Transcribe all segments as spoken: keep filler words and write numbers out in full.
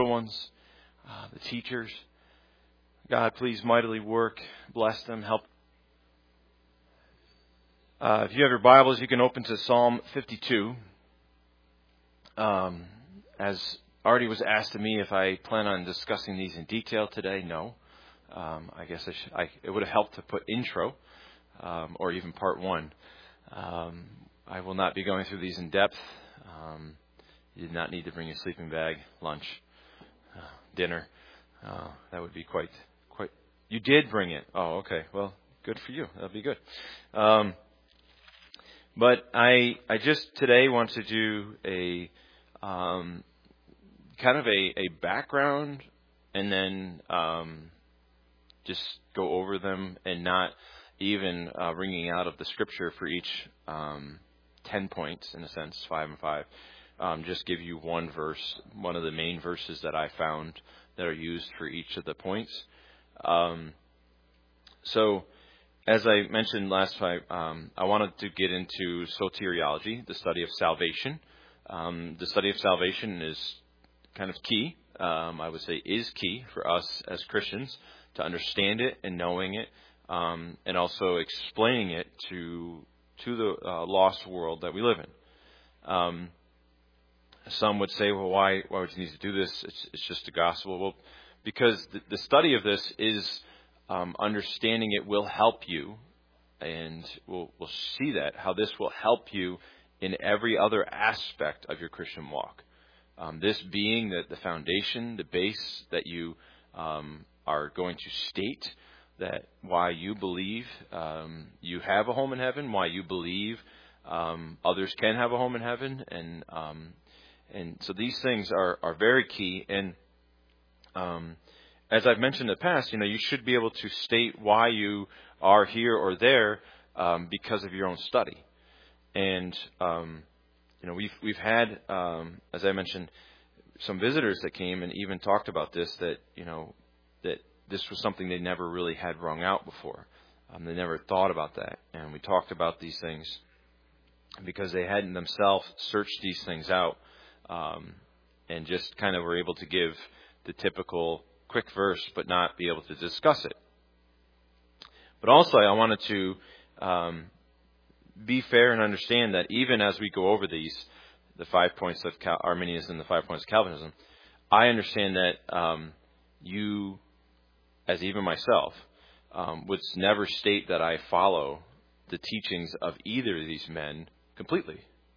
ones, uh, the teachers. God, please mightily work, bless them, help. Uh, if you have your Bibles, you can open to Psalm fifty-two. Um, as already was asked of me if I plan on discussing these in detail today, no. Um, I guess I should, I, it would have helped to put intro um, or even part one. Um, I will not be going through these in depth. Um, you did not need to bring your sleeping bag, lunch, uh, dinner. Uh, that would be quite, quite. You did bring it. Oh, okay. Well, good for you. That'll be good. Um, but I, I just today want to do a, um, kind of a, a background, and then um, just go over them, and not even uh, bringing out of the scripture for each um, ten points, in a sense, five and five. Um, just give you one verse, one of the main verses that I found that are used for each of the points. Um, so, as I mentioned last time, um, I wanted to get into soteriology, the study of salvation. Um, the study of salvation is kind of key. Um, I would say is key for us as Christians to understand it and knowing it, um, and also explaining it to to the uh, lost world that we live in. Um, Some would say, well, why why would you need to do this? It's, it's just the gospel. Well, because the, the study of this is um, understanding it will help you, and we'll, we'll see that, how this will help you in every other aspect of your Christian walk. Um, this being the, the foundation, the base that you um, are going to state that why you believe um, you have a home in heaven, why you believe um, others can have a home in heaven, and um, And so these things are, are very key. And um, as I've mentioned in the past, you know, you should be able to state why you are here or there um, because of your own study. And um, you know, we've we've had, um, as I mentioned, some visitors that came and even talked about this, that you know that this was something they never really had rung out before. Um, they never thought about that, and we talked about these things because they hadn't themselves searched these things out. Um, and just kind of were able to give the typical quick verse, but not be able to discuss it. But also, I wanted to um, be fair and understand that even as we go over these, the five points of Cal- Arminianism and the five points of Calvinism, I understand that um, you, as even myself, um, would never state that I follow the teachings of either of these men completely.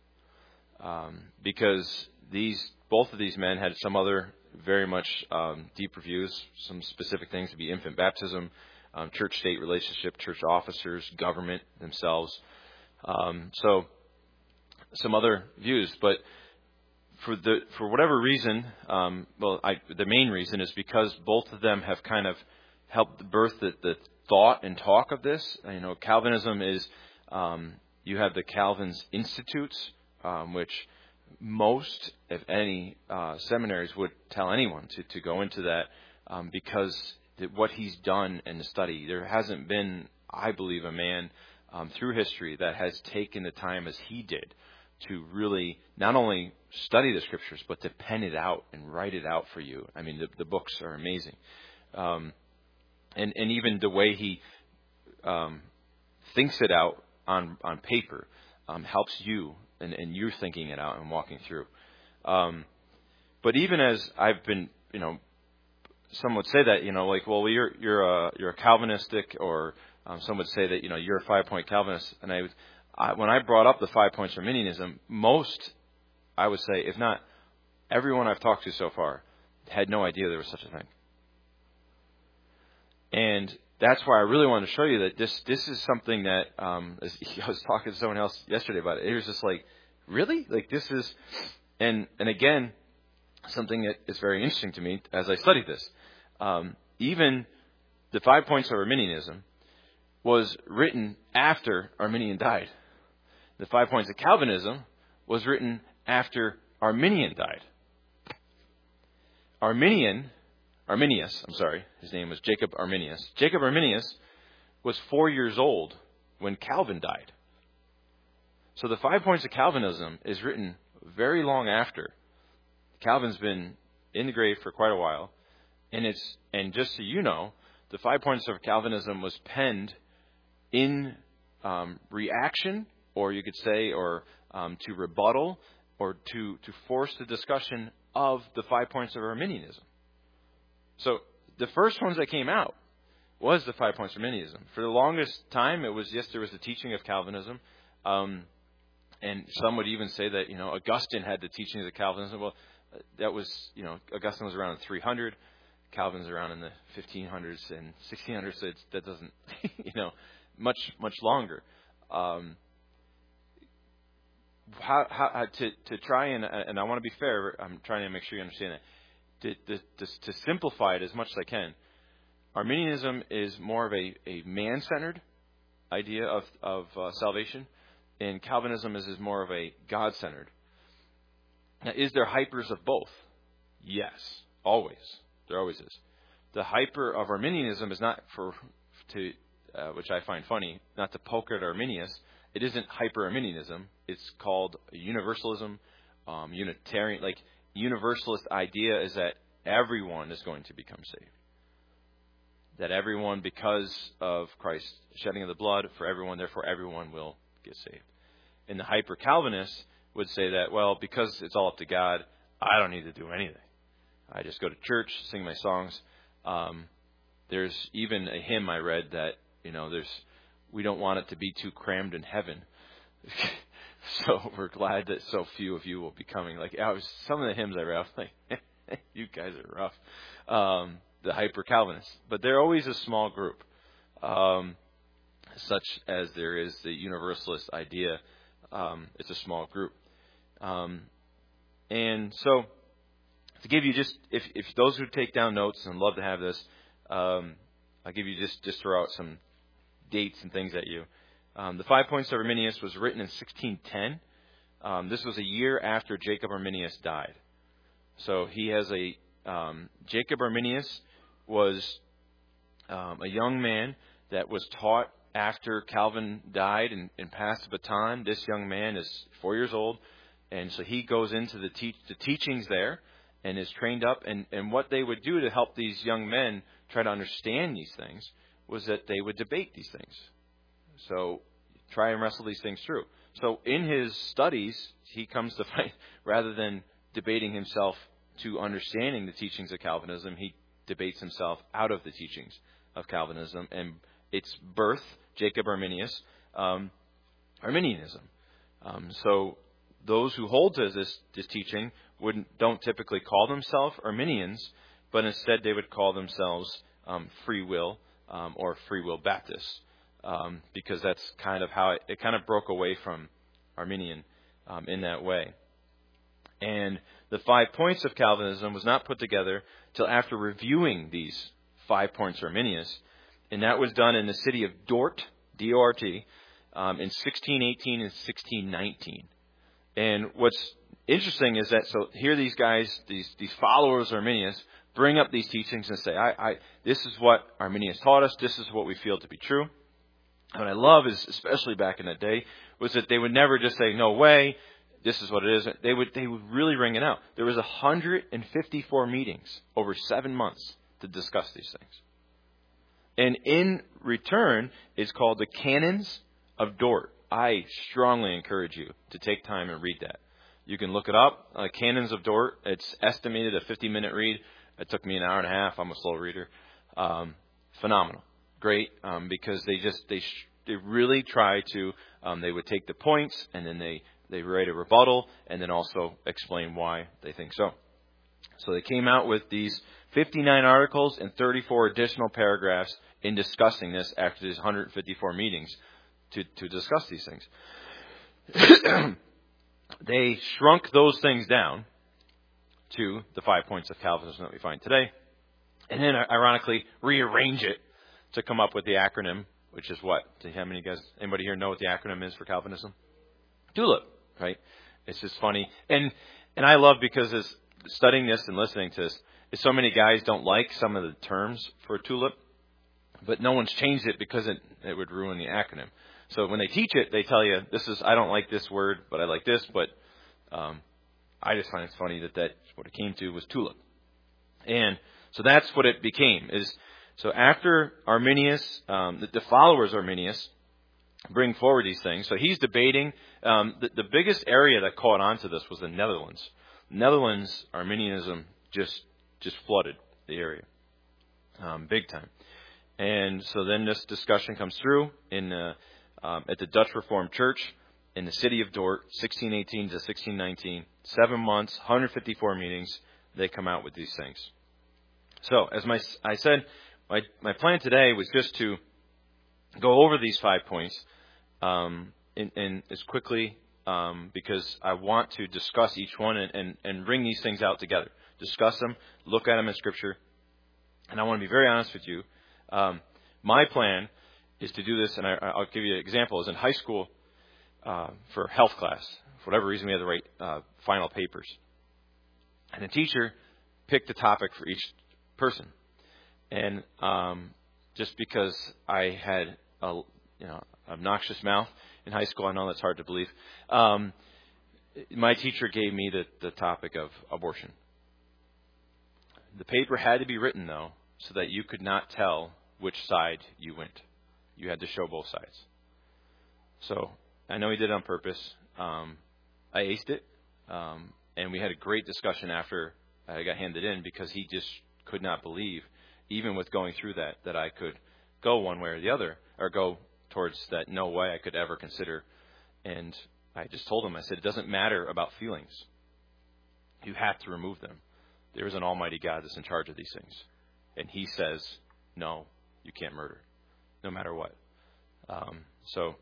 Um, because these, both of these men had some other very much um, deeper views, some specific things to be infant baptism, um, church-state relationship, church officers, government themselves. Um, so some other views, but for the for whatever reason, um, well, I, the main reason is because both of them have kind of helped birth the, the thought and talk of this. You know, Calvinism is um, you have the Calvin's Institutes. Um, which most, if any, uh, seminaries would tell anyone to, to go into that um, because the, what he's done in the study, there hasn't been, I believe, a man um, through history that has taken the time as he did to really not only study the scriptures, but to pen it out and write it out for you. I mean, the, the books are amazing. Um, and, and even the way he um, thinks it out on, on paper um, helps you. And, and you're thinking it out and walking through. Um, but even as I've been, you know, some would say that, you know, like, well, you're you're a you're a Calvinistic, or um, some would say that, you know, you're a five point Calvinist. And I, I, when I brought up the five points of Arminianism, most, I would say, if not everyone I've talked to so far, had no idea there was such a thing. And that's why I really wanted to show you that this this is something that um, as I was talking to someone else yesterday about it. It was just like, really? Like this is, and and again, something that is very interesting to me as I studied this. Um, even the five points of Arminianism was written after Arminian died. The five points of Calvinism was written after Arminian died. Arminian. Arminius, I'm sorry, his name was Jacob Arminius. Jacob Arminius was four years old when Calvin died. So the five points of Calvinism is written very long after. Calvin's been in the grave for quite a while. And it's and just so you know, the Five Points of Calvinism was penned in um, reaction, or you could say, or um, to rebuttal, or to, to force the discussion of the Five Points of Arminianism. So the first ones that came out was the Five Points of Arminianism. For the longest time, it was, yes, there was the teaching of Calvinism. Um, and some would even say that, you know, Augustine had the teaching of the Calvinism. Well, that was, you know, Augustine was around in three hundred. Calvin's around in the fifteen hundreds and sixteen hundreds. So it's, that doesn't, you know, much, much longer. Um, how, how, to, to try and, and I want to be fair, I'm trying to make sure you understand that. To, to, to simplify it as much as I can, Arminianism is more of a, a man-centered idea of, of uh, salvation, and Calvinism is, is more of a God-centered. Now, is there hypers of both? Yes, always. There always is. The hyper of Arminianism is not for, to, uh, which I find funny, not to poke at Arminius. It isn't hyper-Arminianism. It's called universalism, um, Unitarian, like, universalist idea is that everyone is going to become saved. That everyone, because of Christ's shedding of the blood for everyone, therefore everyone will get saved. And the hyper-Calvinists would say that, well, because it's all up to God, I don't need to do anything. I just go to church, sing my songs. Um, there's even a hymn I read that, you know, there's we don't want it to be too crammed in heaven. So we're glad that so few of you will be coming. Like I was, some of the hymns I read, I was like, you guys are rough. Um, the hyper-Calvinists. But they're always a small group, um, such as there is the universalist idea. Um, it's a small group. Um, and so to give you just, if, if those who take down notes and love to have this, um, I'll give you just, just throw out some dates and things at you. Um, the Five Points of Arminius was written in sixteen ten. Um, this was a year after Jacob Arminius died. So he has a, um, Jacob Arminius was um, a young man that was taught after Calvin died and, and passed the baton. This young man is four years old, and so he goes into the, te- the teachings there and is trained up. And, and what they would do to help these young men try to understand these things was that they would debate these things. So try and wrestle these things through. So in his studies, he comes to find, rather than debating himself to understanding the teachings of Calvinism, he debates himself out of the teachings of Calvinism. And its birth, Jacob Arminius, um, Arminianism. Um, so those who hold to this, this teaching wouldn't don't typically call themselves Arminians, but instead they would call themselves um, free will um, or free will Baptists. Um, because that's kind of how it, it kind of broke away from Arminian um, in that way. And the Five Points of Calvinism was not put together till after reviewing these Five Points of Arminius, and that was done in the city of Dort, D O R T, um, in sixteen eighteen and sixteen nineteen. And what's interesting is that, so here these guys, these these followers of Arminius, bring up these teachings and say, I, I this is what Arminius taught us, this is what we feel to be true. What I love is, especially back in the day, was that they would never just say, no way, this is what it is. They would they would really ring it out. There was one hundred fifty-four meetings over seven months to discuss these things. And in return is called the Canons of Dort. I strongly encourage you to take time and read that. You can look it up, uh, Canons of Dort. It's estimated a fifty-minute read. It took me an hour and a half. I'm a slow reader. Um, phenomenal. Great, um, because they just they sh- they really try to um, they would take the points and then they they write a rebuttal and then also explain why they think so. So they came out with these fifty-nine articles and thirty-four additional paragraphs in discussing this after these one hundred fifty-four meetings to to discuss these things. They shrunk those things down to the five points of Calvinism that we find today, and then ironically rearrange it to come up with the acronym, which is what? How many guys, anybody here know what the acronym is for Calvinism? TULIP, right? It's just funny. And and I love, because as studying this and listening to this, is so many guys don't like some of the terms for TULIP, but no one's changed it because it, it would ruin the acronym. So when they teach it, they tell you, this is, I don't like this word, but I like this. But um, I just find it funny that that's what it came to was TULIP. And so that's what it became. Is so after Arminius, um, the, the followers of Arminius bring forward these things. So he's debating. Um, the, the biggest area that caught on to this was the Netherlands. Netherlands Arminianism just just flooded the area, um, big time. And so then this discussion comes through in uh, um, at the Dutch Reformed Church in the city of Dort, sixteen eighteen to sixteen nineteen. Seven months, one hundred fifty-four meetings. They come out with these things. So as my I said, my my plan today was just to go over these five points um, in, in as quickly um, because I want to discuss each one and, and, and bring these things out together. Discuss them, look at them in Scripture. And I want to be very honest with you. Um, my plan is to do this, and I, I'll give you an example. Is in high school uh, for health class. For whatever reason, we had to write uh, final papers. And the teacher picked a topic for each person. And um, just because I had a you know obnoxious mouth in high school, I know that's hard to believe. Um, my teacher gave me the, the topic of abortion. The paper had to be written, though, so that you could not tell which side you went. You had to show both sides. So I know he did it on purpose. Um, I aced it, um, and we had a great discussion after I got handed in because he just could not believe, even with going through that, that I could go one way or the other, or go towards that no way I could ever consider. And I just told him, I said, it doesn't matter about feelings. You have to remove them. There is an almighty God that's in charge of these things. And he says, no, you can't murder, no matter what. Um, so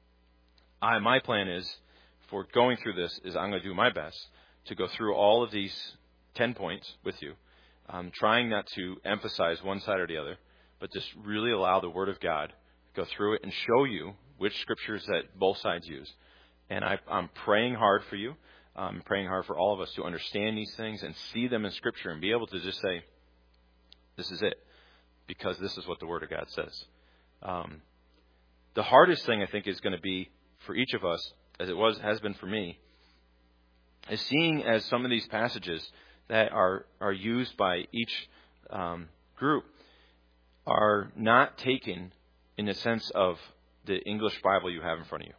I, my plan is, for going through this, is I'm going to do my best to go through all of these ten points with you. I'm trying not to emphasize one side or the other, but just really allow the Word of God go through it and show you which scriptures that both sides use. And I, I'm praying hard for you. I'm praying hard for all of us to understand these things and see them in Scripture and be able to just say, this is it, because this is what the Word of God says. Um, the hardest thing, I think, is going to be for each of us, as it was has been for me, is seeing as some of these passages that are, are used by each um, group are not taken in the sense of the English Bible you have in front of you.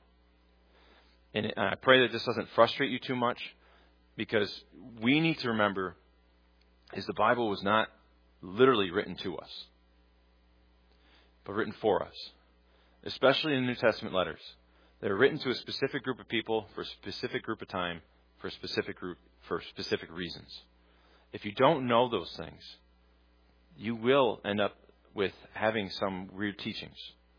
And I pray that this doesn't frustrate you too much, because we need to remember is the Bible was not literally written to us, but written for us, especially in the New Testament letters. They're written to a specific group of people for a specific group of time, for a specific group, for specific reasons. If you don't know those things, you will end up with having some weird teachings,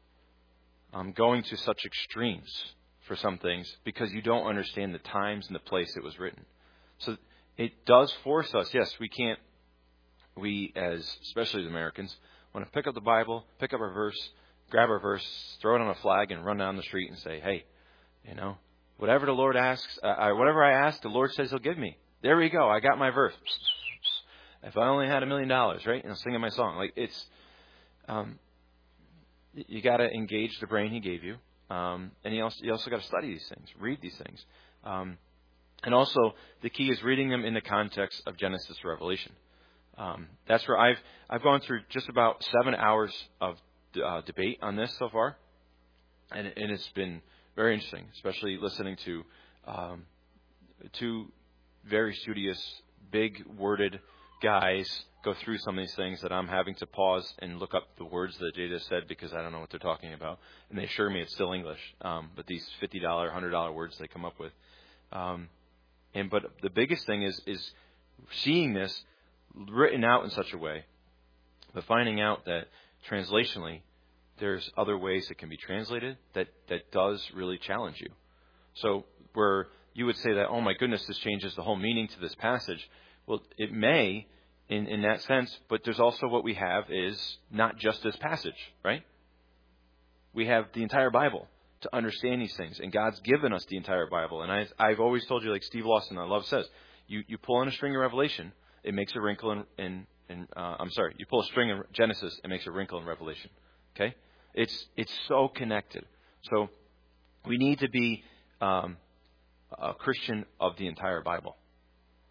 um, going to such extremes for some things because you don't understand the times and the place it was written. So it does force us. Yes, we can't, we as, especially as Americans, want to pick up the Bible, pick up our verse, grab our verse, throw it on a flag and run down the street and say, hey, you know, whatever the Lord asks, uh, I, whatever I ask, the Lord says he'll give me. There we go. I got my verse. If I only had a million dollars, right? And I'm singing my song. Like it's, um, you got to engage the brain he gave you. Um, and you also, you also got to study these things, read these things. Um, and also, the key is reading them in the context of Genesis to Revelation. Um, that's where I've I've gone through just about seven hours of uh, debate on this so far. And, and it's been very interesting, especially listening to um, two very studious, big-worded guys go through some of these things that I'm having to pause and look up the words that Jay just said because I don't know what they're talking about. And they assure me it's still English. Um, but these fifty dollars, one hundred dollars words they come up with. Um, and but the biggest thing is is seeing this written out in such a way, but finding out that translationally there's other ways it can be translated that, that does really challenge you. So where you would say that, oh my goodness, this changes the whole meaning to this passage. Well, it may in, in that sense, but there's also what we have is not just this passage, right? We have the entire Bible to understand these things, and God's given us the entire Bible. And I, I've always told you, like Steve Lawson, I love says, you, you pull on a string of Revelation, it makes a wrinkle in, in, in uh, I'm sorry, you pull a string in Genesis, it makes a wrinkle in Revelation. Okay? It's it's so connected. So we need to be um, a Christian of the entire Bible.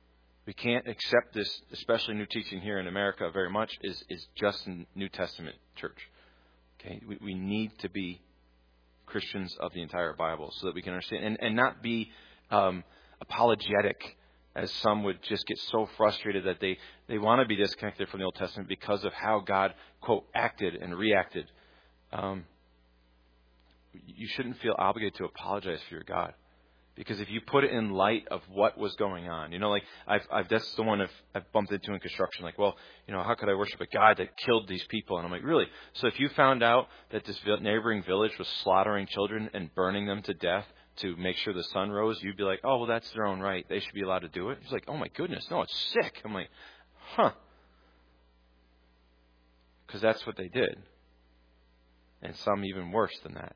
We can't accept this, especially new teaching here in America very much, is, is just in New Testament church. Okay, we, we need to be Christians of the entire Bible so that we can understand and, and not be um, apologetic, as some would just get so frustrated that they, they want to be disconnected from the Old Testament because of how God, quote, acted and reacted. Um, you shouldn't feel obligated to apologize for your God. Because if you put it in light of what was going on, you know, like I've, I've that's the one I've, I've bumped into in construction. Like, well, you know, how could I worship a God that killed these people? And I'm like, really? So if you found out that this neighboring village was slaughtering children and burning them to death to make sure the sun rose, you'd be like, oh, well, that's their own right. They should be allowed to do it. He's like, oh my goodness, no, it's sick. I'm like, huh? Because that's what they did, and some even worse than that.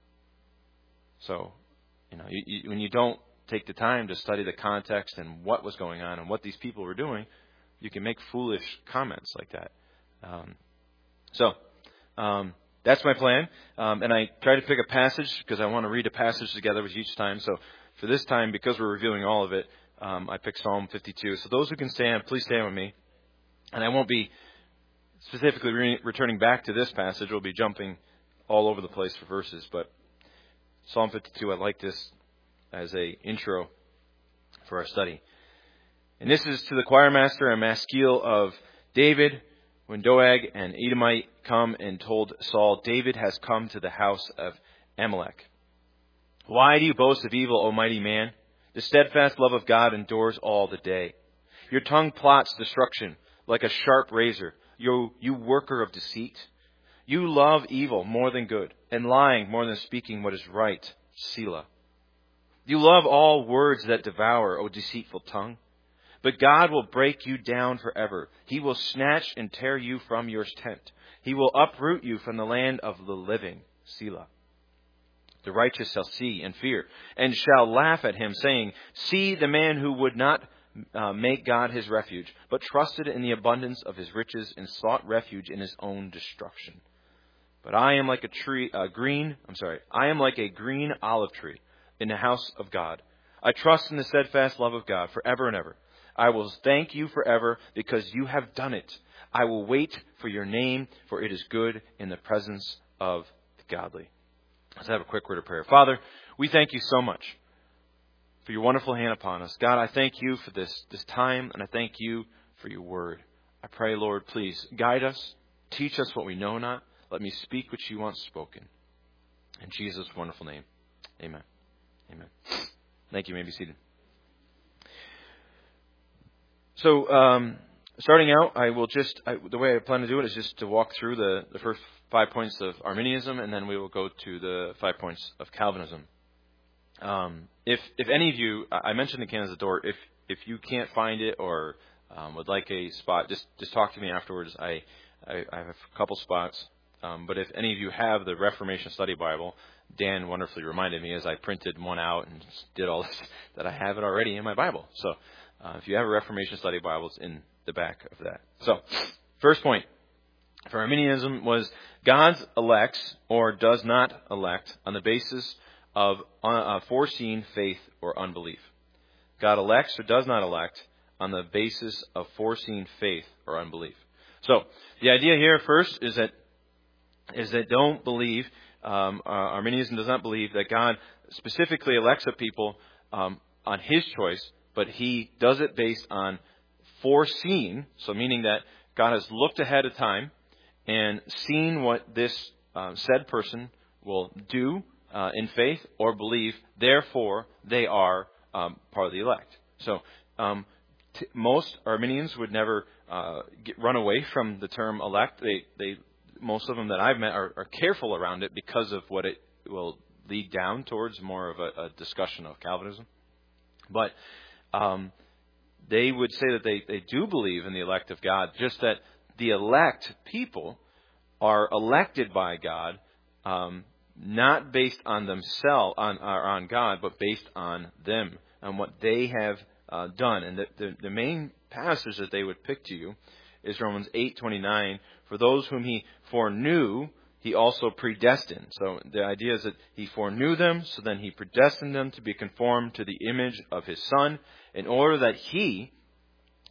So. You know, you, you, when you don't take the time to study the context and what was going on and what these people were doing, you can make foolish comments like that. Um, so, um, that's my plan. Um, and I try to pick a passage because I want to read a passage together with you each time. So for this time, because we're reviewing all of it, um, I picked Psalm fifty-two. So those who can stand, please stand with me. And I won't be specifically re- returning back to this passage. We'll be jumping all over the place for verses, but Psalm fifty-two, I like this as a intro for our study. And this is to the choir master and maskil of David, when Doeg and Edomite come and told Saul, David has come to the house of Amalek. Why do you boast of evil, O mighty man? The steadfast love of God endures all the day. Your tongue plots destruction like a sharp razor, you, you worker of deceit. You love evil more than good, and lying more than speaking what is right. Selah. You love all words that devour, O deceitful tongue. But God will break you down forever. He will snatch and tear you from your tent. He will uproot you from the land of the living. Selah. The righteous shall see and fear, and shall laugh at him, saying, see the man who would not uh, make God his refuge, but trusted in the abundance of his riches and sought refuge in his own destruction. But I am like a tree, a green, I'm sorry, I am like a green olive tree in the house of God. I trust in the steadfast love of God forever and ever. I will thank you forever because you have done it. I will wait for your name, for it is good in the presence of the godly. Let's have a quick word of prayer. Father, we thank you so much for your wonderful hand upon us. God, I thank you for this, this time, and I thank you for your word. I pray, Lord, please guide us, teach us what we know not. Let me speak what you want spoken. In Jesus' wonderful name. Amen. Amen. Thank you. You may be seated. So, um, starting out, I will just, I, the way I plan to do it is just to walk through the, the first five points of Arminianism, and then we will go to the five points of Calvinism. Um, if, if any of you, I mentioned the Canada's Door, if, if you can't find it or um, would like a spot, just, just talk to me afterwards. I, I, I have a couple spots. Um, but if any of you have the Reformation Study Bible, Dan wonderfully reminded me as I printed one out and did all this that I have it already in my Bible. So uh, if you have a Reformation Study Bible, it's in the back of that. So first point for Arminianism was God's elects or does not elect on the basis of uh, foreseen faith or unbelief. God elects or does not elect on the basis of foreseen faith or unbelief. So the idea here first is that is that don't believe, um, uh, Arminianism does not believe that God specifically elects a people um, on his choice, but he does it based on foreseen, so meaning that God has looked ahead of time and seen what this uh, said person will do uh, in faith or believe, therefore they are um, part of the elect. So um, t- most Arminians would never uh, get, run away from the term elect. They they Most of them that I've met are, are careful around it because of what it will lead down towards, more of a, a discussion of Calvinism. But um, they would say that they, they do believe in the elect of God, just that the elect people are elected by God, um, not based on themselves, on, on God, but based on them, on what they have uh, done. And the, the, the main passage that they would pick to you is Romans eight twenty-nine. For those whom he foreknew, he also predestined. So the idea is that he foreknew them, so then he predestined them to be conformed to the image of his Son, in order that he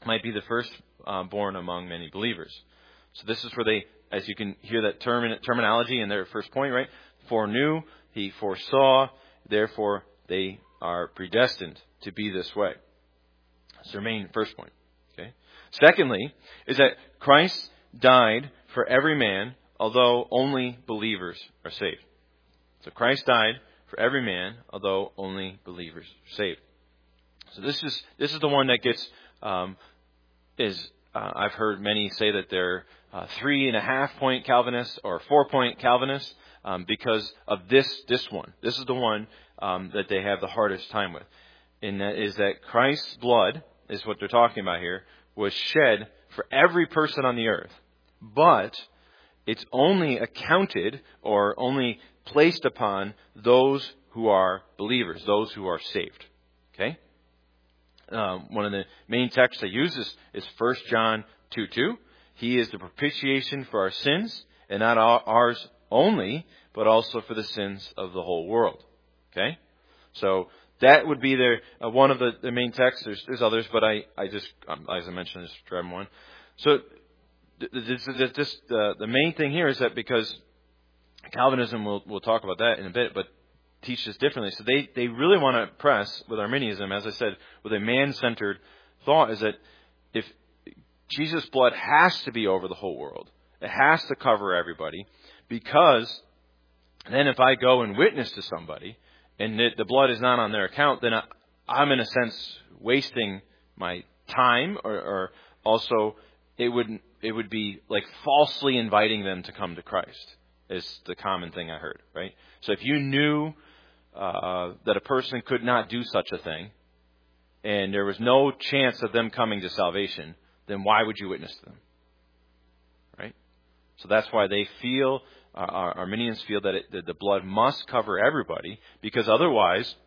might be the first uh, born among many believers. So this is where they, as you can hear that term, terminology in their first point, right? Foreknew, he foresaw, therefore they are predestined to be this way. That's their main first point. Okay. Secondly, is that Christ died for every man, although only believers are saved. So Christ died for every man, although only believers are saved. So this is this is the one that gets um, is uh, I've heard many say that they're uh, three and a half point Calvinists or four point Calvinists um, because of this this one. This is the one um, that they have the hardest time with, and that is that Christ's blood is what they're talking about here was shed for every person on the earth, but it's only accounted or only placed upon those who are believers, those who are saved. Okay. Um, one of the main texts I use is, is First John two two. He is the propitiation for our sins, and not ours only, but also for the sins of the whole world. Okay? So that would be their, uh, one of the, the main texts. There's, there's others, but I, I just, um, as I mentioned, I just grabbed one. So this, this, this, uh, the main thing here is that because Calvinism, we'll, we'll talk about that in a bit, but teach this differently. So they, they really want to press with Arminianism, as I said, with a man-centered thought, is that if Jesus' blood has to be over the whole world, it has to cover everybody, because then if I go and witness to somebody and the, the blood is not on their account, then I, I'm in a sense wasting my time, or, or also it would it would be like falsely inviting them to come to Christ, is the common thing I heard, right? So if you knew Uh, that a person could not do such a thing, and there was no chance of them coming to salvation, then why would you witness to them? Right? So that's why they feel, uh, our Arminians feel that, it, that the blood must cover everybody, because otherwise,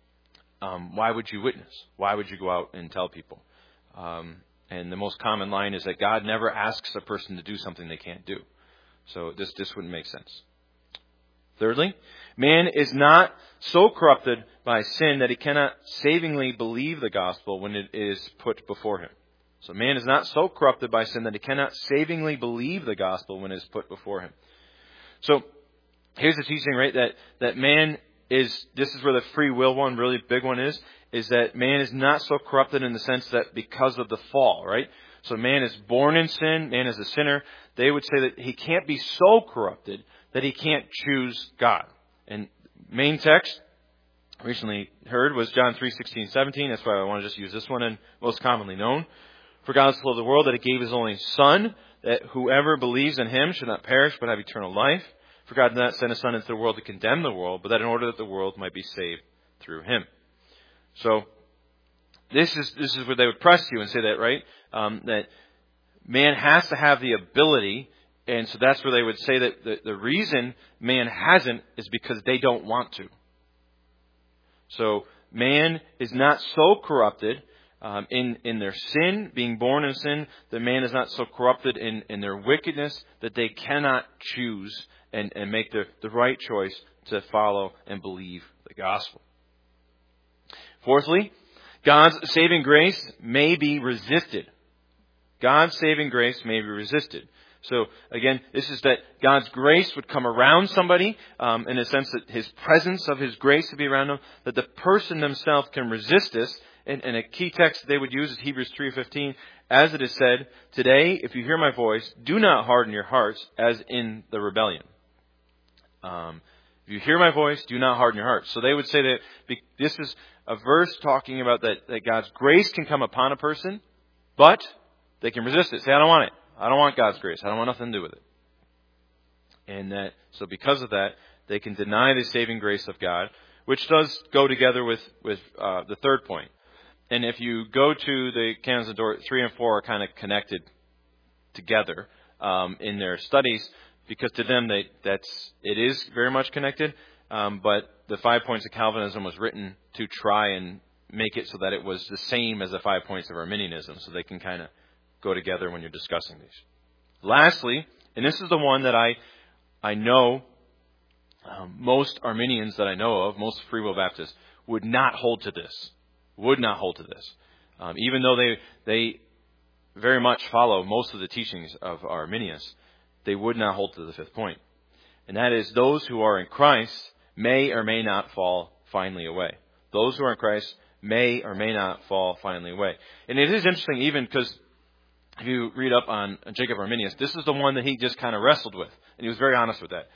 um, why would you witness? Why would you go out and tell people? Um, and the most common line is that God never asks a person to do something they can't do. So this this wouldn't make sense. Thirdly, man is not so corrupted by sin that he cannot savingly believe the gospel when it is put before him. So man is not so corrupted by sin that he cannot savingly believe the gospel when it is put before him. So here's the teaching, right, that, that man is, this is where the free will one, really big one is, is that man is not so corrupted in the sense that because of the fall, right? So man is born in sin, man is a sinner. They would say that he can't be so corrupted that he can't choose God. And main text recently heard was John three sixteen, seventeen. That's why I want to just use this one, and most commonly known. For God so loved the world that he gave his only Son, that whoever believes in him should not perish but have eternal life. For God did not send his Son into the world to condemn the world, but that in order that the world might be saved through him. So this is this is where they would press you and say that, right? Um, that man has to have the ability. And so that's where they would say that the, the reason man hasn't is because they don't want to. So man is not so corrupted um, in, in their sin, being born in sin, that man is not so corrupted in, in their wickedness that they cannot choose and, and make the, the right choice to follow and believe the gospel. Fourthly, God's saving grace may be resisted. God's saving grace may be resisted. So again, this is that God's grace would come around somebody um, in a sense that his presence of his grace would be around them, that the person themselves can resist this. And, and a key text that they would use is Hebrews three fifteen. As it is said, today, if you hear my voice, do not harden your hearts as in the rebellion. Um, if you hear my voice, do not harden your hearts. So they would say that be, this is a verse talking about that, that God's grace can come upon a person, but they can resist it. Say, I don't want it. I don't want God's grace. I don't want nothing to do with it. And that, so because of that, they can deny the saving grace of God, which does go together with, with uh, the third point. And if you go to the Canons of Dort, three and four are kind of connected together um, in their studies, because to them they, that's it is very much connected. Um, but the five points of Calvinism was written to try and make it so that it was the same as the five points of Arminianism, so they can kind of go together when you're discussing these. Lastly, and this is the one that I I know um, most Arminians that I know of, most Free Will Baptists, would not hold to this. Would not hold to this. Um, even though they they very much follow most of the teachings of Arminius, they would not hold to the fifth point. And that is, those who are in Christ may or may not fall finally away. Those who are in Christ may or may not fall finally away. And it is interesting, even because if you read up on Jacob Arminius, this is the one that he just kind of wrestled with. And he was very honest with that.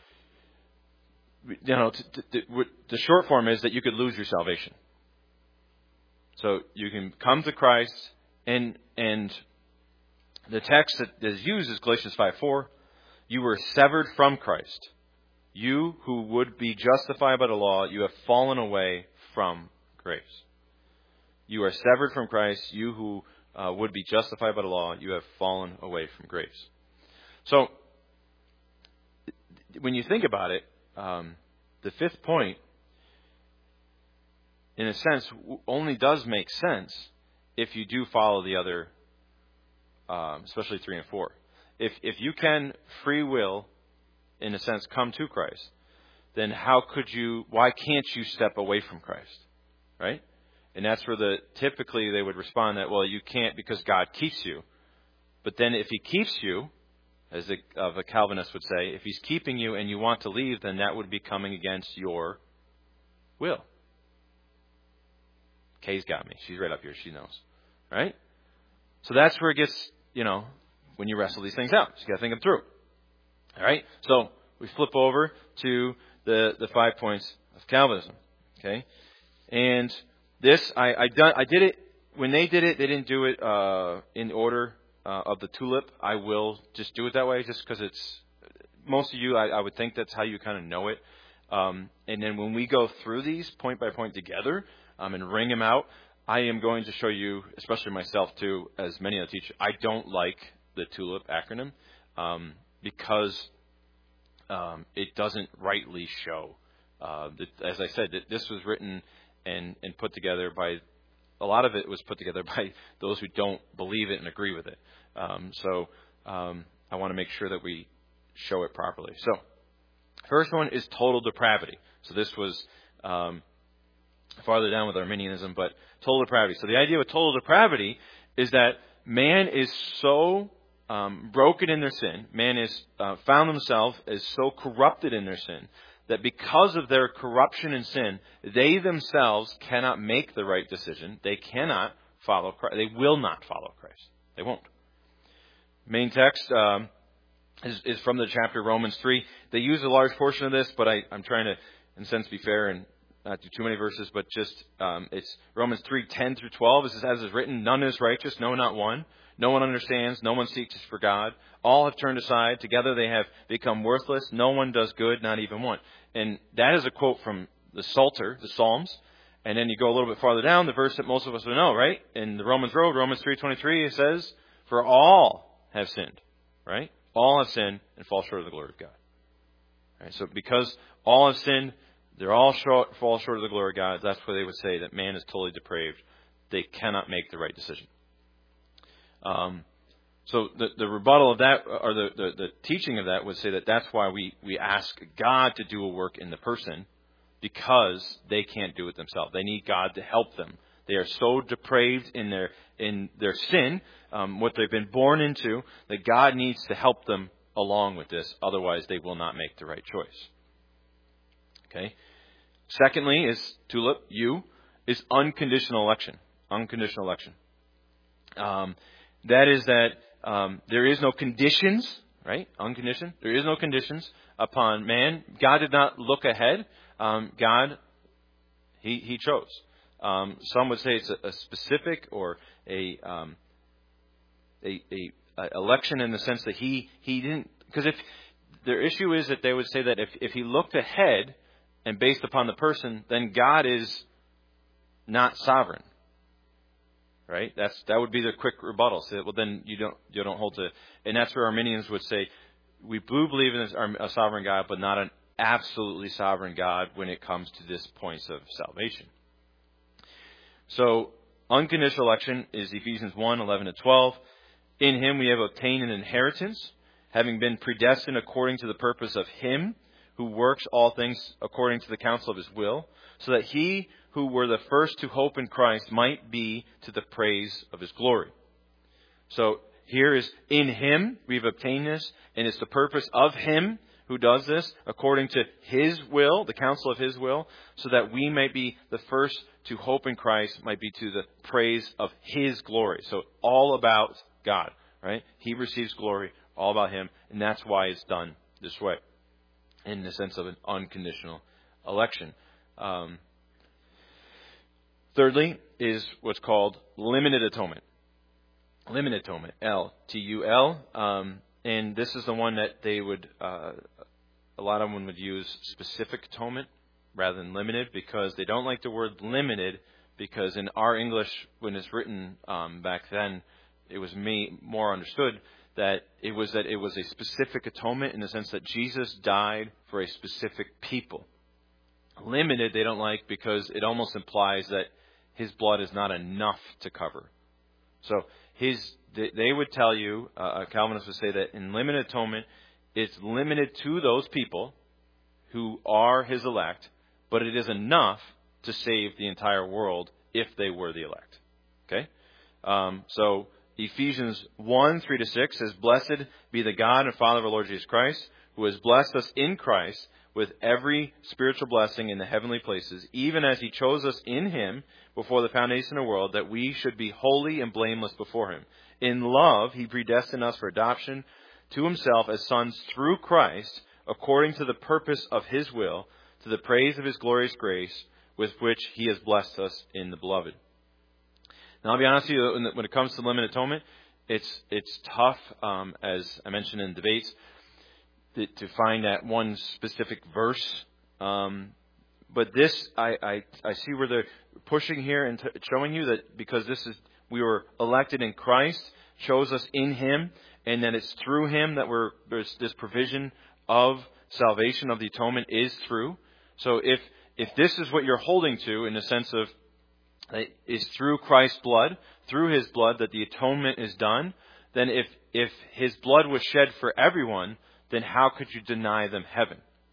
You know, t- t- t- the short form is that you could lose your salvation. So you can come to Christ, and and the text that is used is Galatians five four. You were severed from Christ. You who would be justified by the law, you have fallen away from grace. You are severed from Christ. You who uh, would be justified by the law, you have fallen away from grace. So when you think about it, um, the fifth point, in a sense, only does make sense if you do follow the other, um, especially three and four. If if you can free will, in a sense, come to Christ, then how could you, why can't you step away from Christ? Right? And that's where the, typically they would respond that, well, you can't because God keeps you. But then if he keeps you, as the, uh, the Calvinist would say, if he's keeping you and you want to leave, then that would be coming against your will. Kay's got me. She's right up here. She knows. Right? So that's where it gets, you know, when you wrestle these things out. So you got to think them through. All right? So we flip over to the, the five points of Calvinism. Okay? And this, I, I, done, I did it, when they did it, they didn't do it uh, in order uh, of the tulip. I will just do it that way just because it's, most of you, I, I would think that's how you kind of know it. Um, and then when we go through these point by point together um, and ring them out, I am going to show you, especially myself too, as many of the teachers, I don't like the TULIP acronym um, because um, it doesn't rightly show. Uh, that, as I said, that this was written and, and put together by, a lot of it was put together by those who don't believe it and agree with it. Um, so um, I want to make sure that we show it properly. So first one is total depravity. So this was um, farther down with Arminianism, but total depravity. So the idea with total depravity is that man is so um, broken in their sin, man is uh, found themselves as so corrupted in their sin, that because of their corruption and sin, they themselves cannot make the right decision. They cannot follow Christ. They will not follow Christ. They won't. Main text um, is, is from the chapter Romans three. They use a large portion of this, but I, I'm trying to, in a sense, be fair and not do too many verses, but just um, it's Romans three ten through twelve. It says, as is written, none is righteous, no, not one. No one understands, no one seeks for God. All have turned aside. Together they have become worthless. No one does good, not even one. And that is a quote from the Psalter, the Psalms. And then you go a little bit farther down, the verse that most of us would know, right? In the Romans Road, Romans three twenty-three, it says, for all have sinned, right? All have sinned and fall short of the glory of God. Right? So because all have sinned, they're all short, fall short of the glory of God. That's why they would say that man is totally depraved. They cannot make the right decision. Um, so the, the rebuttal of that, or the, the, the teaching of that, would say that that's why we, we ask God to do a work in the person, because they can't do it themselves. They need God to help them. They are so depraved in their in their sin, um, what they've been born into, that God needs to help them along with this. Otherwise, they will not make the right choice. Okay. Secondly, is tulip U is unconditional election. Unconditional election. Um, that is that um, there is no conditions, right? Unconditioned. There is no conditions upon man. God did not look ahead. Um, God, he he chose. Um, some would say it's a, a specific or a, um, a a a election in the sense that he he didn't, because if their issue is that they would say that if if he looked ahead and based upon the person, then God is not sovereign. Right? That's that would be the quick rebuttal. So, well, then you don't you don't hold to, and that's where Arminians would say we do believe in a sovereign God, but not an absolutely sovereign God when it comes to this points of salvation. So unconditional election is Ephesians one eleven to twelve. In Him we have obtained an inheritance, having been predestined according to the purpose of Him who works all things according to the counsel of His will, so that He who were the first to hope in Christ might be to the praise of His glory. So here is in Him we've obtained this, and it's the purpose of Him who does this according to His will, the counsel of His will, so that we might be the first to hope in Christ, might be to the praise of His glory. So all about God, right? He receives glory, all about Him, and that's why it's done this way, in the sense of an unconditional election. Um, thirdly is what's called limited atonement. Limited atonement, L, T U L, um, and this is the one that they would, uh, a lot of them would use specific atonement rather than limited, because they don't like the word limited, because in our English, when it's written um, back then, it was me more understood that it was that it was a specific atonement in the sense that Jesus died for a specific people. Limited they don't like because it almost implies that His blood is not enough to cover. So his they would tell you, uh, Calvinists would say that in limited atonement, it's limited to those people who are His elect, but it is enough to save the entire world if they were the elect. Okay? Um, so Ephesians one, three to six says, "Blessed be the God and Father of our Lord Jesus Christ, who has blessed us in Christ with every spiritual blessing in the heavenly places, even as He chose us in Him before the foundation of the world, that we should be holy and blameless before Him. In love, He predestined us for adoption to Himself as sons through Christ, according to the purpose of His will, to the praise of His glorious grace, with which He has blessed us in the Beloved." Now, I'll be honest with you, when it comes to limited atonement, it's it's tough, um, as I mentioned in debates, to, to find that one specific verse. Um, but this, I, I, I see where they're pushing here and t- showing you that because this is we were elected in Christ, chose us in Him, and that it's through Him that we're there's this provision of salvation, of the atonement is through. So if if this is what you're holding to in the sense of is through Christ's blood, through His blood that the atonement is done, then if if His blood was shed for everyone, then how could you deny them heaven?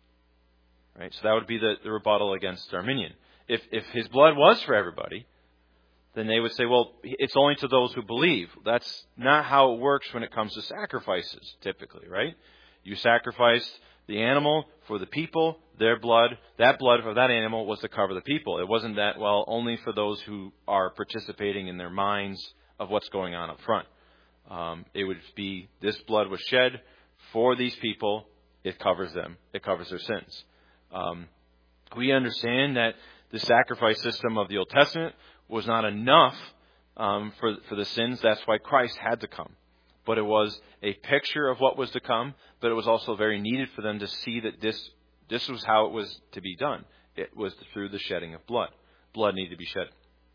Right? So that would be the, the rebuttal against Arminian. If if His blood was for everybody, then they would say, well, it's only to those who believe. That's not how it works when it comes to sacrifices, typically, right? You sacrificed the animal for the people, their blood, that blood for that animal was to cover the people. It wasn't that, well, only for those who are participating in their minds of what's going on up front. Um, it would be, this blood was shed for these people. It covers them. It covers their sins. Um, we understand that the sacrifice system of the Old Testament was not enough um, for, for the sins. That's why Christ had to come. But it was a picture of what was to come, but it was also very needed for them to see that this this was how it was to be done. It was through the shedding of blood. Blood needed to be shed.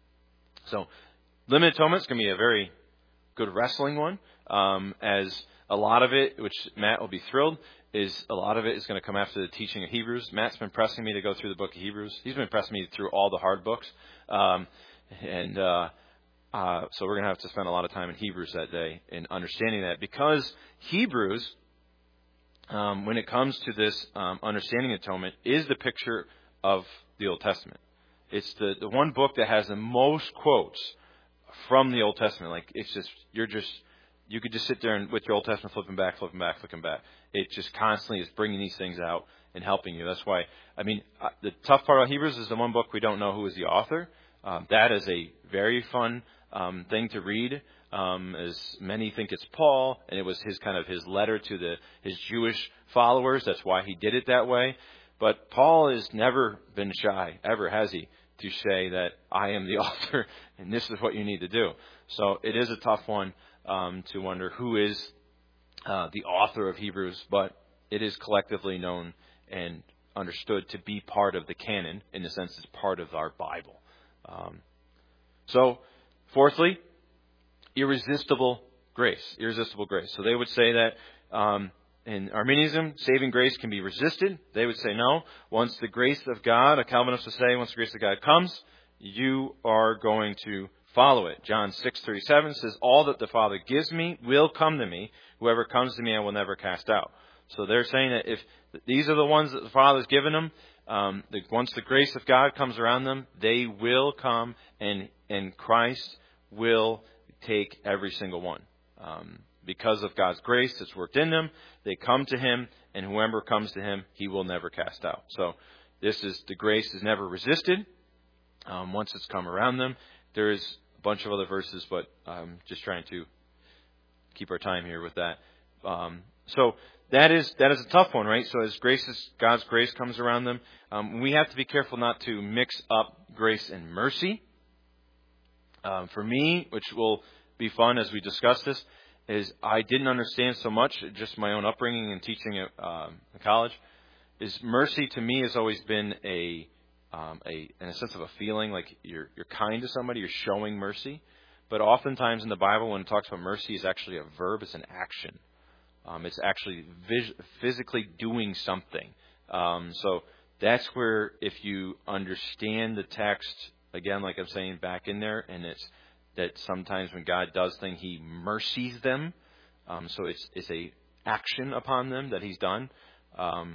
So, limited atonement is going to be a very good wrestling one, um, as a lot of it, which Matt will be thrilled, is a lot of it is going to come after the teaching of Hebrews. Matt's been pressing me to go through the book of Hebrews. He's been pressing me through all the hard books. Um, and uh, uh, so we're going to have to spend a lot of time in Hebrews that day in understanding that. Because Hebrews, um, when it comes to this um, understanding atonement, is the picture of the Old Testament. It's the, the one book that has the most quotes from the Old Testament. Like, it's just, you're just, you could just sit there and with your Old Testament flipping back, flipping back, flipping back. It just constantly is bringing these things out and helping you. That's why, I mean, uh, the tough part about Hebrews is the one book we don't know who is the author. Um, that is a very fun um, thing to read, um, as many think it's Paul, and it was his kind of his letter to the his Jewish followers. That's why he did it that way. But Paul has never been shy, ever has he, to say that I am the author and this is what you need to do. So it is a tough one um, to wonder who is uh, the author of Hebrews, but it is collectively known and understood to be part of the canon, in the sense it's part of our Bible. Um, so, fourthly, irresistible grace. Irresistible grace. So they would say that um, in Arminianism, saving grace can be resisted. They would say no. Once the grace of God, a Calvinist would say, once the grace of God comes, you are going to follow it. John six thirty-seven says, all that the Father gives me will come to me. Whoever comes to me, I will never cast out. So they're saying that if these are the ones that the Father's given them, um, the, once the grace of God comes around them, they will come and, and Christ will take every single one. Um, because of God's grace that's worked in them, they come to Him, and whoever comes to Him, He will never cast out. So this is, the grace is never resisted um, once it's come around them. There is a bunch of other verses, but I'm just trying to keep our time here with that. Um, so that is that is a tough one, right? So as grace is, God's grace comes around them, um, we have to be careful not to mix up grace and mercy. Um, for me, which will be fun as we discuss this, is I didn't understand so much, just my own upbringing and teaching at uh, college, is mercy to me has always been a, um, a in a sense of a feeling, like you're you're kind to somebody, you're showing mercy. But oftentimes in the Bible, when it talks about mercy, it's actually a verb, it's an action. Um, it's actually vis- physically doing something. Um, so that's where, if you understand the text, again, like I'm saying, back in there, and it's that sometimes when God does things, He mercies them. Um, so it's it's a action upon them that He's done. Um,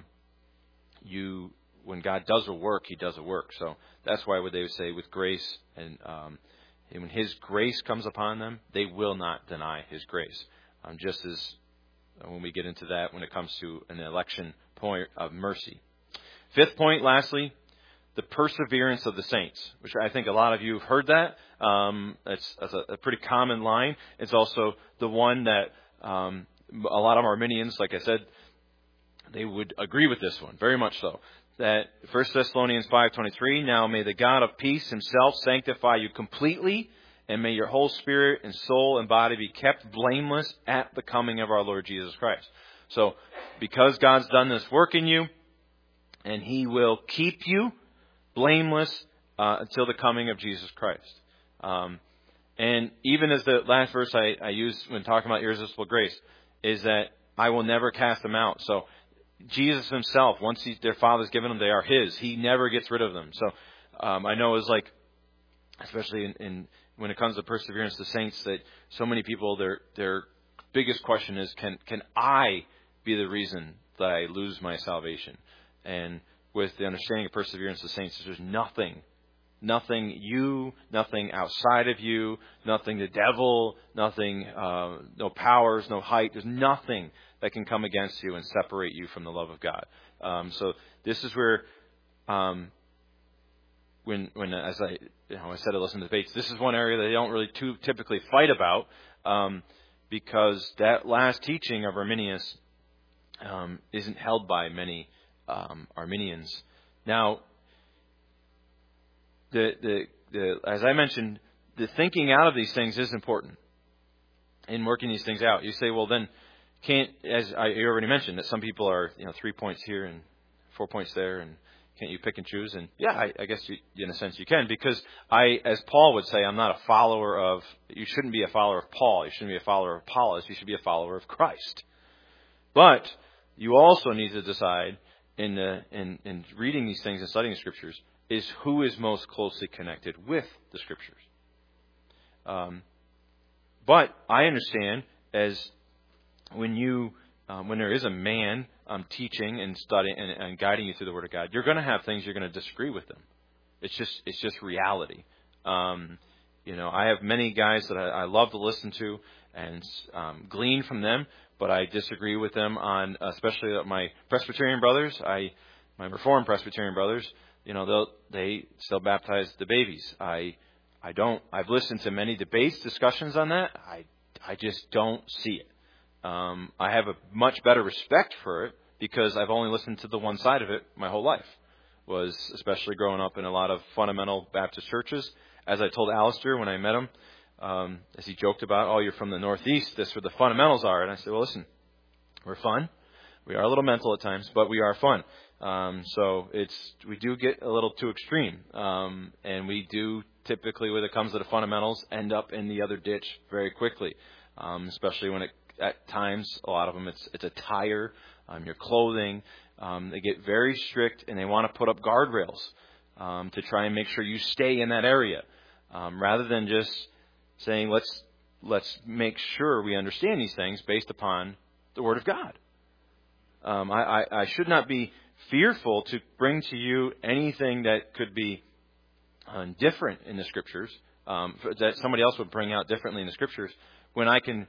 you when God does a work, He does a work. So that's why what they would say with grace, and, um, and when His grace comes upon them, they will not deny His grace. Um, just as when we get into that, when it comes to an election point of mercy. Fifth point, lastly, the perseverance of the saints, which I think a lot of you have heard that. Um, it's, it's a, a pretty common line. It's also the one that um, a lot of Arminians, like I said, they would agree with this one, very much so. That First Thessalonians five twenty-three, now may the God of peace Himself sanctify you completely, and may your whole spirit and soul and body be kept blameless at the coming of our Lord Jesus Christ. So, because God's done this work in you, and He will keep you blameless uh, until the coming of Jesus Christ. Um, and even as the last verse I, I used when talking about irresistible grace, is that I will never cast them out. So Jesus Himself, once he, their Father's given them, they are His. He never gets rid of them. So um, I know it's like, especially in, in when it comes to perseverance of the saints, that so many people, their their biggest question is, can can I be the reason that I lose my salvation? And with the understanding of perseverance of the saints, there's nothing, nothing you, nothing outside of you, nothing the devil, nothing, uh, no powers, no height. There's nothing that can come against you and separate you from the love of God. Um, so this is where, um, when, when as I, you know, I said I listen to debates, this is one area that they don't really too typically fight about, um, because that last teaching of Arminius um, isn't held by many Um, Arminians. Now, the, the the as I mentioned, the thinking out of these things is important in working these things out. You say, well, then can't, as I already mentioned, that some people are, you know, three points here and four points there, and can't you pick and choose? And yeah, I, I guess you, in a sense you can, because I, as Paul would say, I'm not a follower of. You shouldn't be a follower of Paul. You shouldn't be a follower of Apollos. You should be a follower of Christ. But you also need to decide, in, the, in in reading these things and studying the Scriptures, is who is most closely connected with the Scriptures. Um, but I understand, as when you um, when there is a man um, teaching and studying and, and guiding you through the Word of God, you're going to have things you're going to disagree with them. It's just it's just reality. Um, you know, I have many guys that I, I love to listen to and um, glean from them. But I disagree with them on, especially my Presbyterian brothers, I, my Reformed Presbyterian brothers, you know, they they still baptize the babies. I, I don't, I've listened to many debates, discussions on that. I, I just don't see it. Um, I have a much better respect for it because I've only listened to the one side of it my whole life. Was especially growing up in a lot of fundamental Baptist churches. As I told Alistair when I met him, Um, as he joked about, oh, you're from the Northeast, that's where the fundamentals are. And I said, well, listen, we're fun. We are a little mental at times, but we are fun. Um, so it's we do get a little too extreme. Um, and we do typically, when it comes to the fundamentals, end up in the other ditch very quickly. Um, especially when it, at times, a lot of them, it's, it's attire, um, your clothing. Um, they get very strict, and they want to put up guardrails um, to try and make sure you stay in that area. Um, rather than just saying, let's let's make sure we understand these things based upon the Word of God. Um, I, I, I should not be fearful to bring to you anything that could be uh, different in the Scriptures, um, that somebody else would bring out differently in the Scriptures, when I can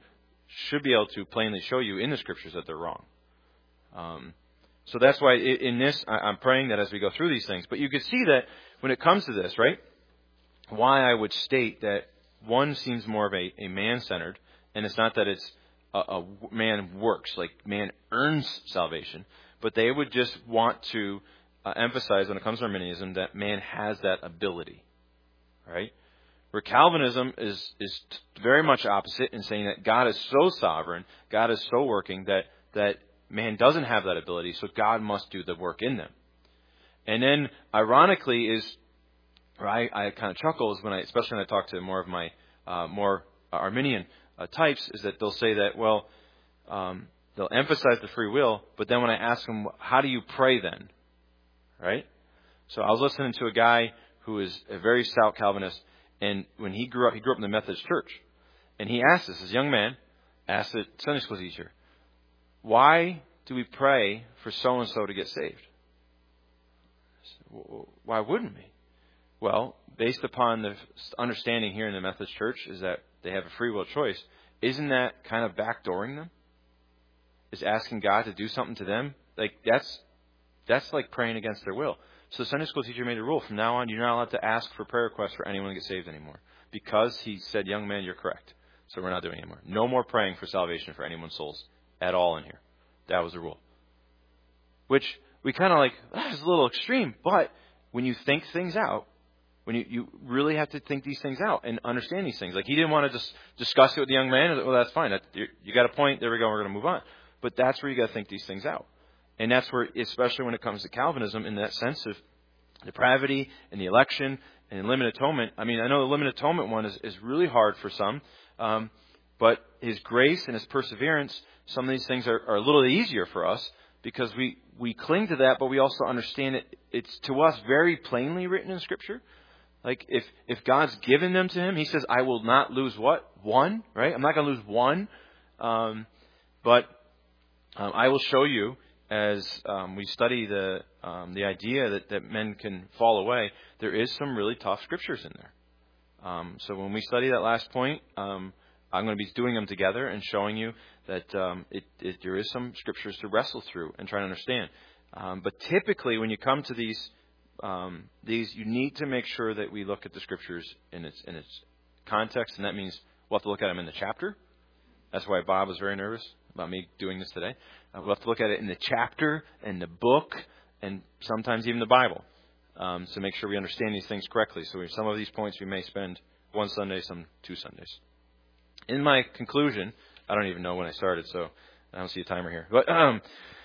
should be able to plainly show you in the Scriptures that they're wrong. Um, so that's why in this, I'm praying that as we go through these things. But you can see that when it comes to this, right, why I would state that one seems more of a, a man-centered, and it's not that it's a, a man works, like man earns salvation, but they would just want to uh, emphasize when it comes to Arminianism that man has that ability, right? Where Calvinism is is very much opposite in saying that God is so sovereign, God is so working that that man doesn't have that ability, so God must do the work in them. And then, ironically, is where I, I kind of chuckle is when I, especially when I talk to more of my uh, more Arminian uh, types, is that they'll say that, well, um, they'll emphasize the free will, but then when I ask them, how do you pray then? Right? So I was listening to a guy who is a very stout Calvinist, and when he grew up, he grew up in the Methodist Church, and he asked this, this young man asked a Sunday school teacher, why do we pray for so-and-so to get saved? Why wouldn't we? Well, based upon the understanding here in the Methodist Church is that they have a free will choice. Isn't that kind of backdooring them? Is asking God to do something to them? Like that's that's like praying against their will. So the Sunday school teacher made a rule. From now on, you're not allowed to ask for prayer requests for anyone to get saved anymore. Because he said, young man, you're correct. So we're not doing it anymore. No more praying for salvation for anyone's souls at all in here. That was the rule. Which we kind of like, that's a little extreme. But when you think things out, when you, you really have to think these things out and understand these things. Like he didn't want to just discuss it with the young man. Well, that's fine. That, you got a point. There we go. We're going to move on. But that's where you got to think these things out. And that's where, especially when it comes to Calvinism, in that sense of depravity and the election and limited atonement. I mean, I know the limited atonement one is, is really hard for some. Um, but His grace and His perseverance, some of these things are, are a little easier for us because we, we cling to that, but we also understand it. It's to us very plainly written in Scripture. Like if, if God's given them to Him, He says, I will not lose what? One, right? I'm not going to lose one. Um, but um, I will show you as um, we study the um, the idea that, that men can fall away, there is some really tough scriptures in there. Um, so when we study that last point, um, I'm going to be doing them together and showing you that um, it, it, there is some scriptures to wrestle through and try to understand. Um, but typically, when you come to these um, these, you need to make sure that we look at the scriptures in its in its context, and that means we'll have to look at them in the chapter. That's why Bob was very nervous about me doing this today. Uh, we'll have to look at it in the chapter, and the book, and sometimes even the Bible, um, to make sure we understand these things correctly. So some of these points we may spend one Sunday, some two Sundays. In my conclusion, I don't even know when I started, so I don't see a timer here. But um,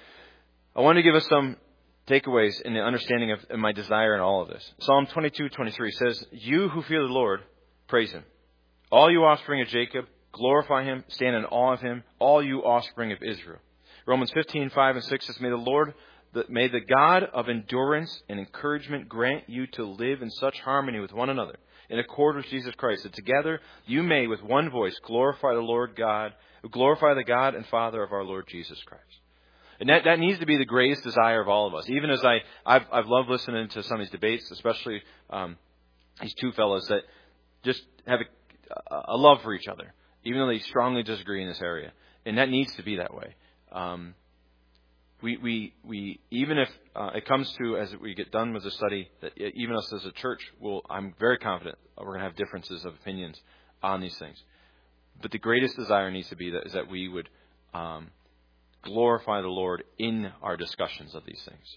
I want to give us some takeaways in the understanding of, of my desire in all of this. Psalm twenty-two twenty-three says, you who fear the Lord, praise Him. All you offspring of Jacob, glorify Him, stand in awe of Him, all you offspring of Israel. Romans fifteen five and six says, May the Lord, the, may the God of endurance and encouragement grant you to live in such harmony with one another, in accord with Jesus Christ, that together you may with one voice glorify the Lord God, glorify the God and Father of our Lord Jesus Christ. And that, that needs to be the greatest desire of all of us. Even as I, I've, I've loved listening to some of these debates, especially um, these two fellows that just have a, a love for each other, even though they strongly disagree in this area. And that needs to be that way. Um, we, we, we, even if uh, it comes to, as we get done with the study, that even us as a church, will, I'm very confident we're going to have differences of opinions on these things. But the greatest desire needs to be that is that we would um, glorify the Lord in our discussions of these things.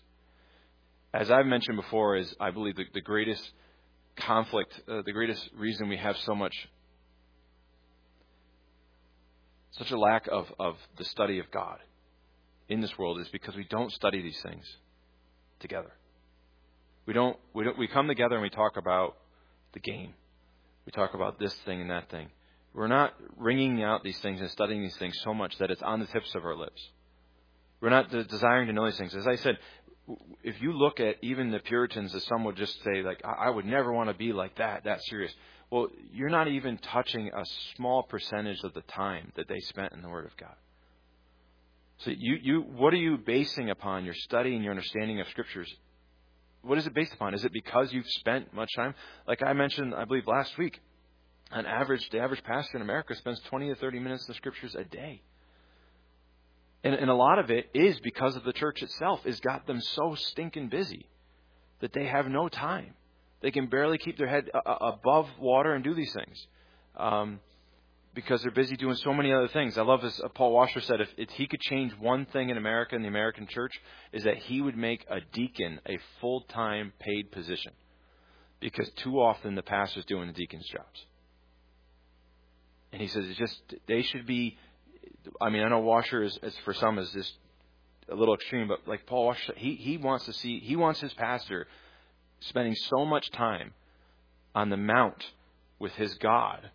As I've mentioned before, is I believe the, the greatest conflict, uh, the greatest reason we have so much Such a lack of, of the study of God in this world is because we don't study these things together. We don't, we don't, we come together and we talk about the game. We talk about this thing and that thing. We're not wringing out these things and studying these things so much that it's on the tips of our lips. We're not de- desiring to know these things. As I said, if you look at even the Puritans, as some would just say, like, I, I would never want to be like that, that serious. Well, you're not even touching a small percentage of the time that they spent in the Word of God. So you, you, what are you basing upon your study and your understanding of Scriptures? What is it based upon? Is it because you've spent much time? Like I mentioned, I believe last week, On average, the average pastor in America spends twenty to thirty minutes in the Scriptures a day. And, and a lot of it is because of the church itself has got them so stinking busy that they have no time. They can barely keep their head uh, above water and do these things um, because they're busy doing so many other things. I love this. Uh, Paul Washer said if, if he could change one thing in America, in the American church, is that he would make a deacon a full-time paid position, because too often the pastor's doing the deacon's jobs. And he says it's just they should be. I mean, I know Washer is, is for some is just a little extreme, but like Paul Washer, he he wants to see he wants his pastor spending so much time on the mount with his God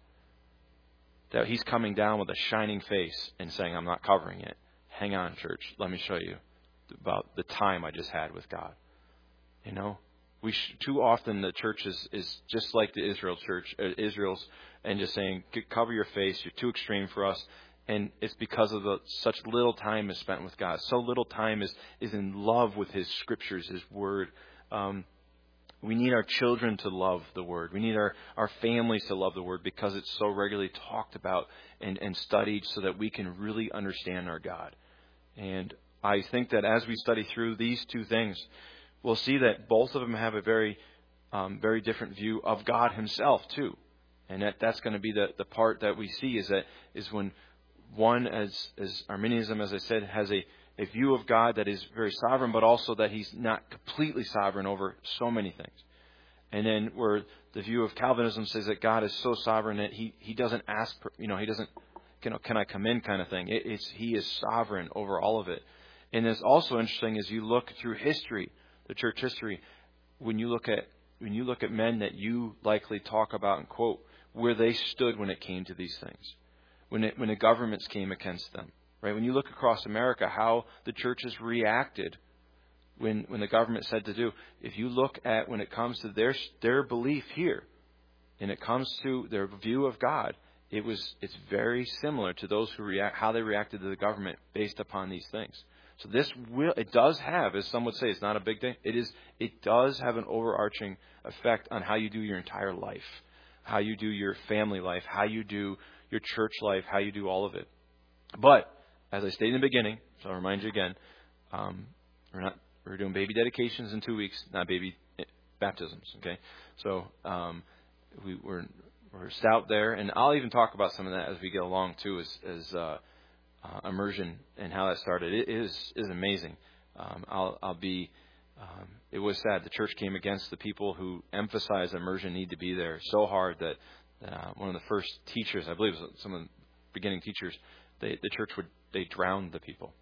that he's coming down with a shining face and saying, "I'm not covering it. Hang on, church. Let me show you about the time I just had with God." You know, we sh- too often the church is, is just like the Israel church, uh, Israel's, and just saying, "Cover your face. You're too extreme for us." And it's because of the such little time is spent with God. So little time is, is in love with His Scriptures, His Word. Um, we need our children to love the Word. We need our, our families to love the Word because it's so regularly talked about and, and studied so that we can really understand our God. And I think that as we study through these two things, we'll see that both of them have a very, um, very different view of God Himself too. And that, that's going to be the, the part that we see is that is when one, as, as Arminianism, as I said, has a, a view of God that is very sovereign, but also that He's not completely sovereign over so many things. And then where the view of Calvinism says that God is so sovereign that He, he doesn't ask, you know, He doesn't, you know, can I come in kind of thing. It, it's He is sovereign over all of it. And it's also interesting as you look through history, the church history, when you look at when you look at men that you likely talk about and quote, where they stood when it came to these things. When it, when the governments came against them, right? When you look across America, how the churches reacted when when the government said to do. If you look at when it comes to their their belief here, and it comes to their view of God, it was it's very similar to those who react how they reacted to the government based upon these things. So this will it does have, as some would say, it's not a big thing. It is it does have an overarching effect on how you do your entire life, how you do your family life, how you do your church life, how you do all of it. But, as I stated in the beginning, so I'll remind you again, um, we're not we're doing baby dedications in two weeks, not baby baptisms, okay? So um, we, we're we're stout there, and I'll even talk about some of that as we get along too, as, as uh, uh, immersion and how that started. It is is amazing. Um, I'll I'll be. Um, it was sad. The church came against the people who emphasized immersion need to be there so hard that. Uh, one of the first teachers, I believe, some of the beginning teachers, they, the church would they drowned the people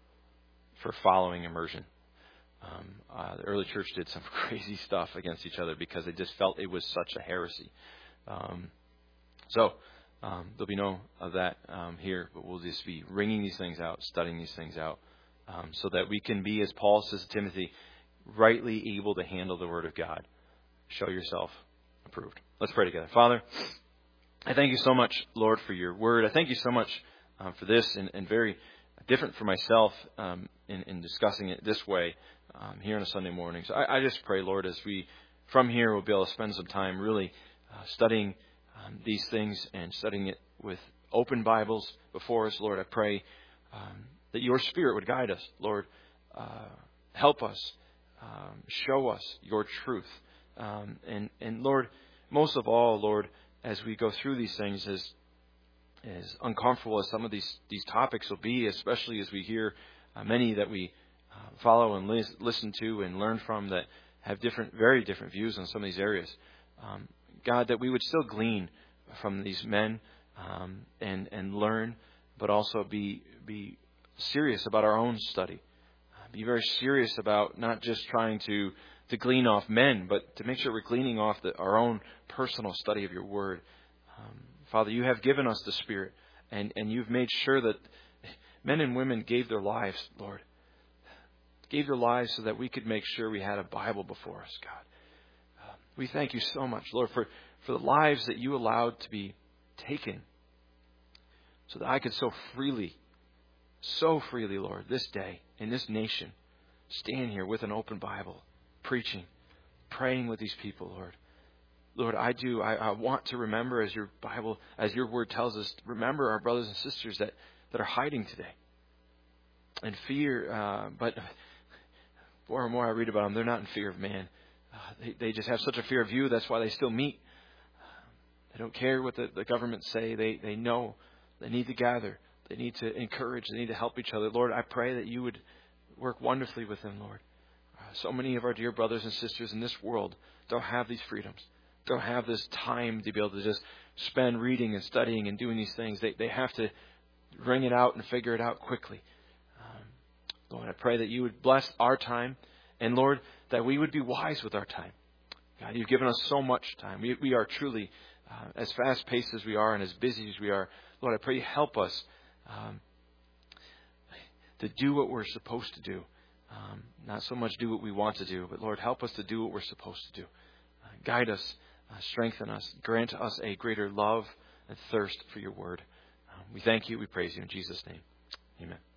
for following immersion. Um, uh, the early church did some crazy stuff against each other because they just felt it was such a heresy. Um, so um, there'll be no of that um, here, but we'll just be wringing these things out, studying these things out, um, so that we can be, as Paul says to Timothy, rightly able to handle the Word of God. Show yourself approved. Let's pray together. Father, I thank you so much, Lord, for your word. I thank you so much um, for this and, and very different for myself um, in, in discussing it this way um, here on a Sunday morning. So I, I just pray, Lord, as we from here will be able to spend some time really uh, studying um, these things and studying it with open Bibles before us. Lord, I pray um, that your Spirit would guide us. Lord, uh, help us, um, show us your truth. Um, and, and Lord, most of all, Lord, as we go through these things, as as uncomfortable as some of these, these topics will be, especially as we hear uh, many that we uh, follow and lis- listen to and learn from that have different, very different views on some of these areas. Um, God, that we would still glean from these men um, and and learn, but also be be serious about our own study. Uh, be very serious about not just trying to. to glean off men, but to make sure we're gleaning off the, our own personal study of your word. Um, Father, you have given us the Spirit, and, and you've made sure that men and women gave their lives, Lord. Gave their lives so that we could make sure we had a Bible before us, God. Uh, we thank you so much, Lord, for, for the lives that you allowed to be taken so that I could so freely, so freely, Lord, this day in this nation, stand here with an open Bible, preaching, praying with these people, Lord. Lord, I do. I, I want to remember, as your Bible, as your word tells us, remember our brothers and sisters that, that are hiding today. And fear, uh, but more and more I read about them, they're not in fear of man. Uh, they, they just have such a fear of you. That's why they still meet. They don't care what the, the government say. They they know they need to gather. They need to encourage. They need to help each other. Lord, I pray that you would work wonderfully with them, Lord. Uh, so many of our dear brothers and sisters in this world don't have these freedoms, don't have this time to be able to just spend reading and studying and doing these things. They they have to wring it out and figure it out quickly. Um, Lord, I pray that you would bless our time, and Lord, that we would be wise with our time. God, you've given us so much time. We, we are truly, uh, as fast-paced as we are and as busy as we are, Lord, I pray you help us um, to do what we're supposed to do. Um, not so much do what we want to do, but Lord, help us to do what we're supposed to do. Uh, guide us, uh, strengthen us, grant us a greater love and thirst for your word. Uh, we thank you, we praise you in Jesus' name. Amen.